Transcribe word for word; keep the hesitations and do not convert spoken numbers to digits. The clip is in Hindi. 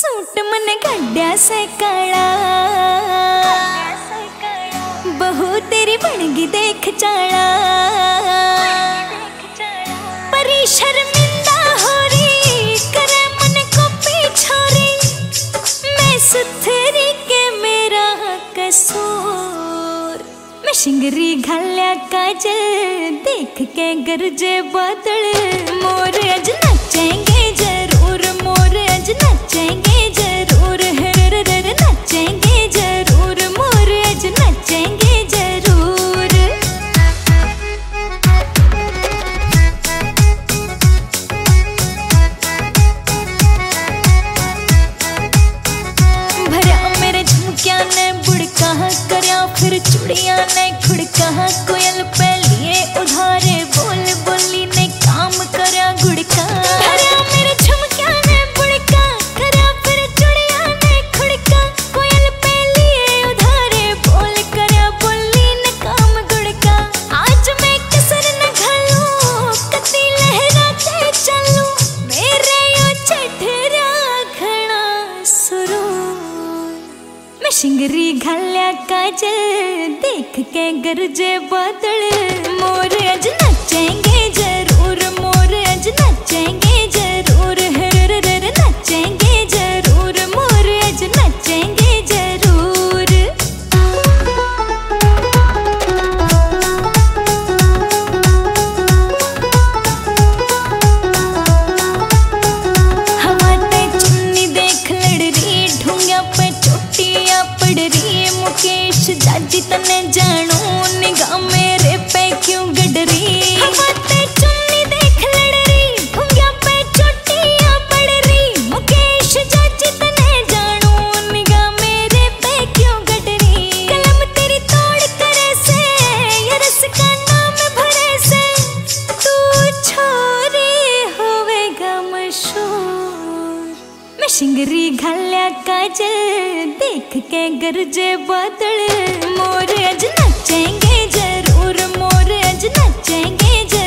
सूट मन गड्ढा से काला, बहू तेरी बनगी देख चाला, परी शर्मिंदा हो रही करे मन को पिछोरी, मैं सुथरी के मेरा कसूर, मैं शिंगरी घाल्या काजल देख के गरजे बादल, मोर अज नचेंगे जरूर, मोर अज नचेंगे जरूर, हर हर नचेंगे जरूर, मोर अज नचेंगे जरूर। भरा मेरे झुमकिया ने बुड़का करया, फिर चुड़िया ने खुड़का, कोयल पे लिए उधारे बोल बोली ने काम करया गुड़का। भरा मेरे झुमकिया ने बुड़का करया, फिर चुड़िया ने खुड़का, कोयल पे लिए उधारे बोल करया बोली ने काम गुड़का। आज मैं कसर न घालूं कती लहरा के चलूं, मेरे यो चढ़रा घना सुरूर, मैं शिंगरी घाल्या काजल देख के गरजे बादल, मोर अज नचेंगे जरूर, मोर अज नचेंगे जरूर, हर हर नचेंगे जरूर, मोर अज नचेंगे जरूर। हवा ते चुन्नी देख लड़ रही, ढूंढिया पे चोटियां पड़ रही, मुकेश जाजी तने जानू निगाह मेरे पे क्यों गड़ रही। हवा ते चुन्नी देख लड़ रही, ढूंढिया पे चोटियां पड़ रही, मुकेश जाजी तने जानू निगाह मेरे पे क्यों गड़ रही। कलम तेरी तोड़ करे से ये रस का नाम भरे से, तू छोरी होवेगा मशहूर, मैं शिंगरी घाल्या काजल देख के गरजे बादल, मोर अज नचेंगे जरूर, मोर अज नचेंगे जरूर।